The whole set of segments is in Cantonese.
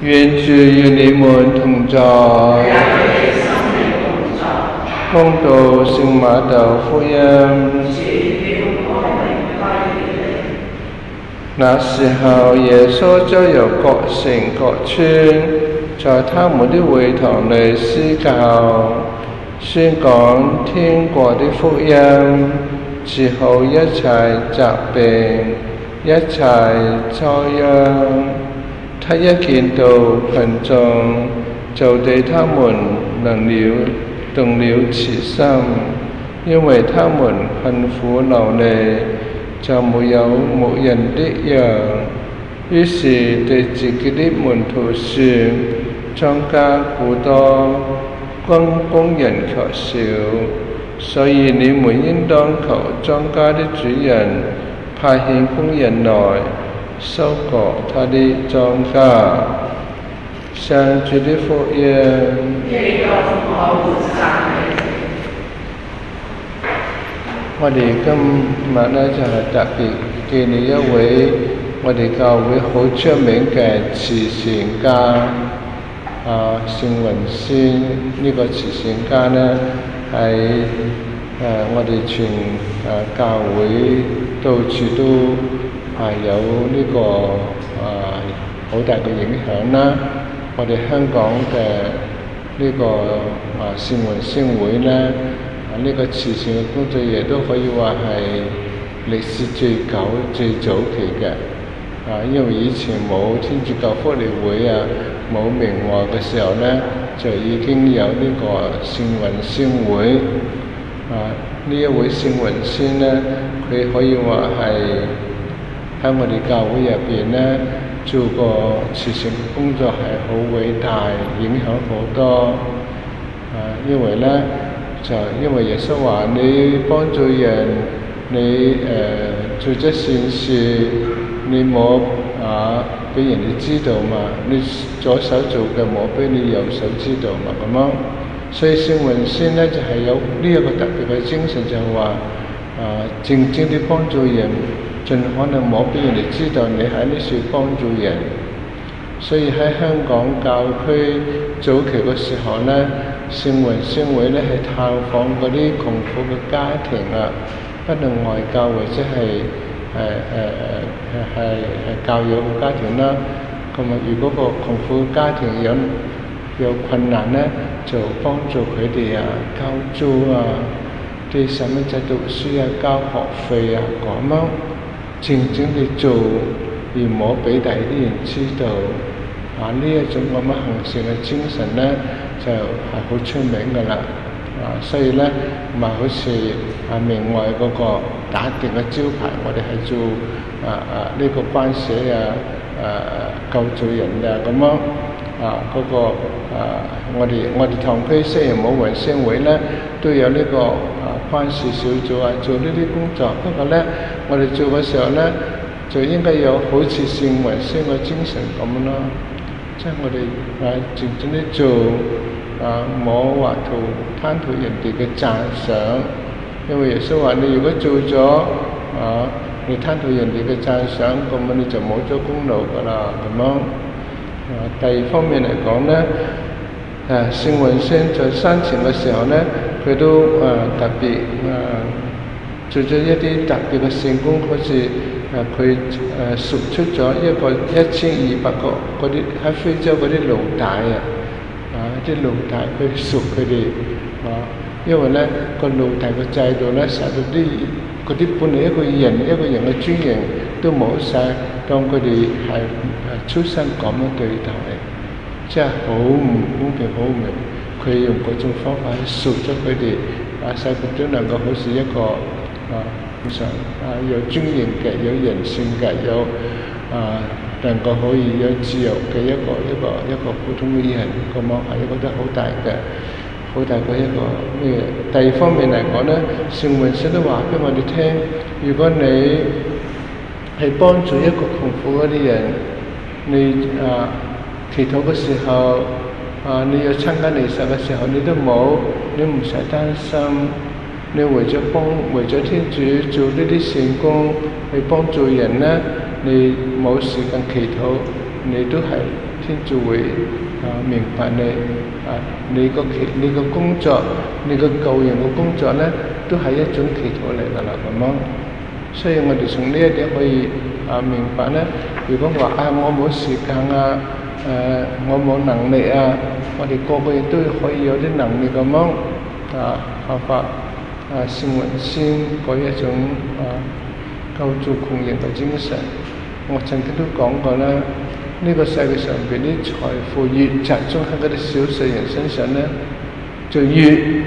願主與你們同在。恭讀聖馬竇福音。那時候，耶穌周遊各城各村，在他們的會堂裏施教，宣講天國的福音，治好一切疾病、一切災殃。他一見到群眾，就對他們動了慈心，因為他們困苦流離，就沒有牧人的羊。於是對自己的門徒說：莊稼固多，工人卻少，所以你們應當求莊稼的主人派遣工人來收割他的莊稼。上主的福音。我哋今日咧就係特別紀念一位我哋教會好出名嘅慈善家聖雲仙。呢個慈善家咧喺我哋全教會到處都有呢個好大嘅影響啦。我哋香港嘅呢個聖雲仙會咧，呢個慈善嘅工作亦都可以話係歷史最久、最早期嘅。因為以前冇天主教福利會冇明華嘅時候咧，就已經有呢個聖雲仙會。呢一位聖雲仙咧，佢可以話係喺我哋教會入邊咧做個慈善工作係好偉大，影響好多。因為咧因為耶穌話你幫助人，你做咗善事，你冇俾人哋知道嘛，你左手做嘅冇俾你右手知道嘛，咁樣。所以聖雲仙咧就係有呢一個特別嘅精神，就係話靜靜地幫助人，盡可能冇俾人哋知道你喺呢處幫助人。所以喺香港教區早期嘅時候咧，聖雲仙會咧係探訪嗰啲窮苦嘅家庭不論外教或者係教友嘅家庭啦。咁如果個窮苦嘅家庭有困難咧，就幫助佢哋交租啲細蚊仔讀書交學費咁樣，靜靜地做，而冇俾第啲人知道。呢一種咁嘅行善嘅精神咧，就係好出名噶啦。所以咧唔係好似明外嗰個打定嘅招牌，我哋係做呢個關社救助人咁樣。嗰個我哋堂區雖然冇雲仙會咧，都有呢個關事小組做呢啲工作。不過咧，我哋做嘅時候咧，就應該有好似聖雲仙嘅精神咁咯。即係我哋靜靜地做，冇話貪圖人哋嘅讚賞。因為耶穌話：你如果做咗你貪圖人哋嘅讚賞，咁你就冇咗功勞㗎啦。咁樣。第二方面嚟講咧，聖雲仙在生前嘅時候咧，佢都特別做咗一啲特別嘅聖工，好似佢贖出咗1200個嗰啲喺非洲嗰啲奴隸啲奴隸佢贖佢哋因為咧個奴隸嘅制度咧，使到嗰啲本嚟一個人嘅尊嚴都冇晒，當佢哋係出生咁樣對待，即係好唔公平，好唔明。佢用嗰種方法去贖咗佢哋，使佢哋能夠好似一個有尊嚴嘅、有人性嘅、有能夠可以有自由嘅一個普通嘅人，咁樣係一個都好大嘅一個咩？第二方面嚟講咧，聖雲仙都話俾我哋聽，如果你係幫助一個窮苦嗰啲人，你祈禱嘅時候你要參加彌撒嘅時候，你唔使擔心。你為咗天主做呢啲善工去幫助人咧，你冇時間祈禱，你都係天天主會明白你個工作，你個救人嘅工作咧，都係一種祈禱嚟㗎啦咁樣。所以我哋從呢一點可以明白咧，如果話我冇時間我冇能力我哋個個亦都可以有啲能力咁樣效法聖雲仙嗰一種救助窮人嘅精神。我曾經都講過啦，呢個世界上邊啲財富越集中喺嗰啲少數人身上咧，就越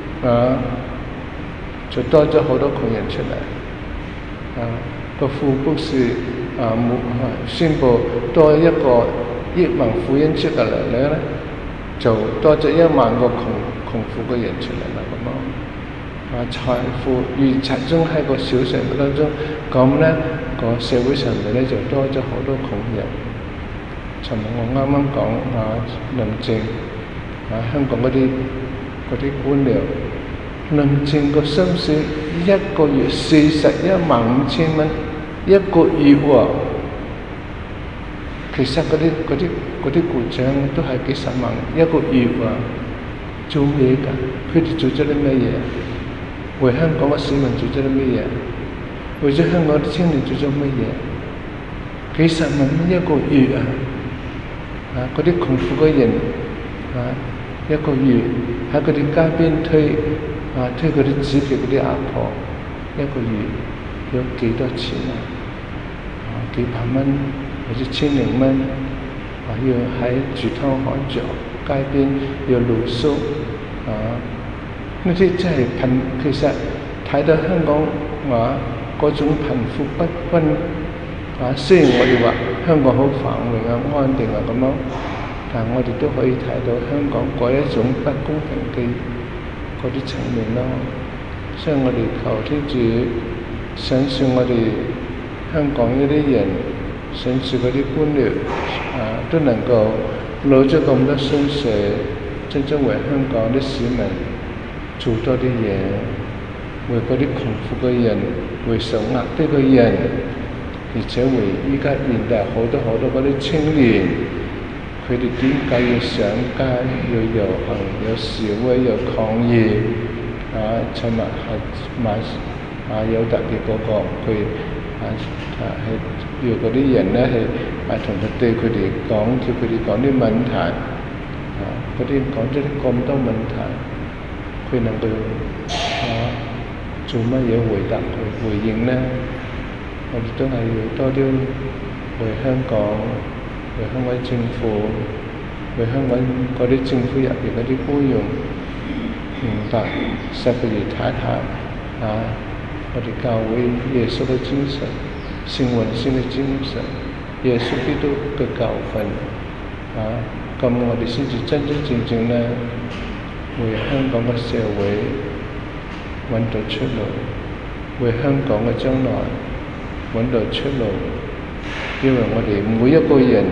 就多咗好多窮人出嚟。個副牧師宣佈多一個億萬富翁出嚟咧，就多咗1萬個窮苦嘅人出嚟啦咁樣。財富越集中喺個少數人當中，咁咧個社會上面咧就多咗好多窮人。尋日我啱啱講論證香港嗰啲官僚，論證個薪水一個月415000蚊一個月喎。其實嗰啲局長都係幾十萬一個月喎，做咩㗎？佢哋做咗啲咩嘢？為香港嘅市民做咗啲咩嘢？為咗香港啲青年做咗乜嘢？幾十萬蚊一個月嗰啲窮苦嘅人一個月喺佢哋街邊推嗰啲紙皮嗰啲阿婆，一個月有幾多錢幾百蚊或者1000蚊，要喺住劏房住街邊要露宿呢啲真係其實睇到香港嗰種貧富不均雖然我哋話香港好繁榮安定咁樣，但我哋都可以睇到香港嗰一種不公平嘅嗰啲層面咯。所以我哋求天主賞賜我哋香港呢啲人，賞賜嗰啲官僚都能夠攞咗咁多薪水，真正為香港啲市民做多啲嘢，為嗰啲窮苦嘅人，為受壓迫嘅人，而且為依家現代好多嗰啲青年，佢哋點解要上街要遊行要示威要抗議尋日有特別嗰個佢要嗰啲人咧同佢對佢哋講，叫佢哋講啲問題嗰啲講咗啲咁多問題，佢能夠做乜嘢回應咧？我哋都係要多啲為香港政府，為香港嗰啲政府入邊嗰啲官員明白實佢哋睇我哋教會耶穌嘅精神，聖雲仙嘅精神，耶穌基督嘅教訓咁我哋先至真正咧為香港嘅社會揾到出路，為香港嘅將來揾到出路。因為我哋每一個人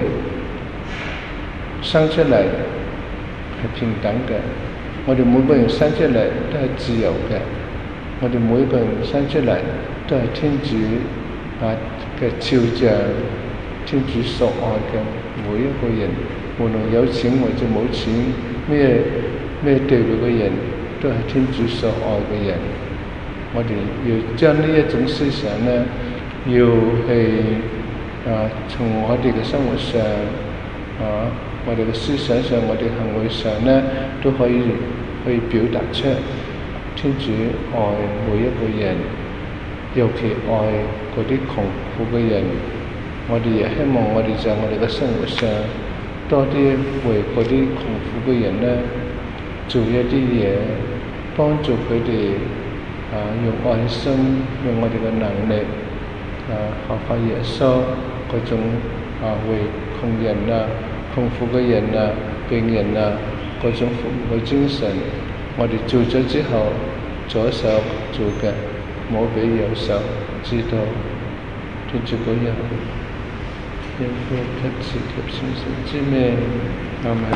生出嚟係平等嘅，我哋每個人生出嚟都係自由嘅，我哋每個人生出嚟都係天主嘅肖像，天主所愛嘅每一個人，無論有錢或者冇錢，咩地位嘅人，都係天主所愛嘅人。我哋要將呢一種思想咧，要去從我哋嘅生活上我哋嘅思想上，我哋行為上咧，都可以表達出天主愛每一個人，尤其愛嗰啲窮苦嘅人。我哋亦希望我哋在我哋嘅生活上多啲為嗰啲窮苦嘅人咧做一啲嘢，幫助佢哋用愛心，用我哋嘅能力學法耶穌嗰種為窮人窮苦嘅人病人嗰種服務嘅精神，我哋做咗之後，左手做嘅冇俾右手知道，天主保佑，因父及子及聖神之名，阿們。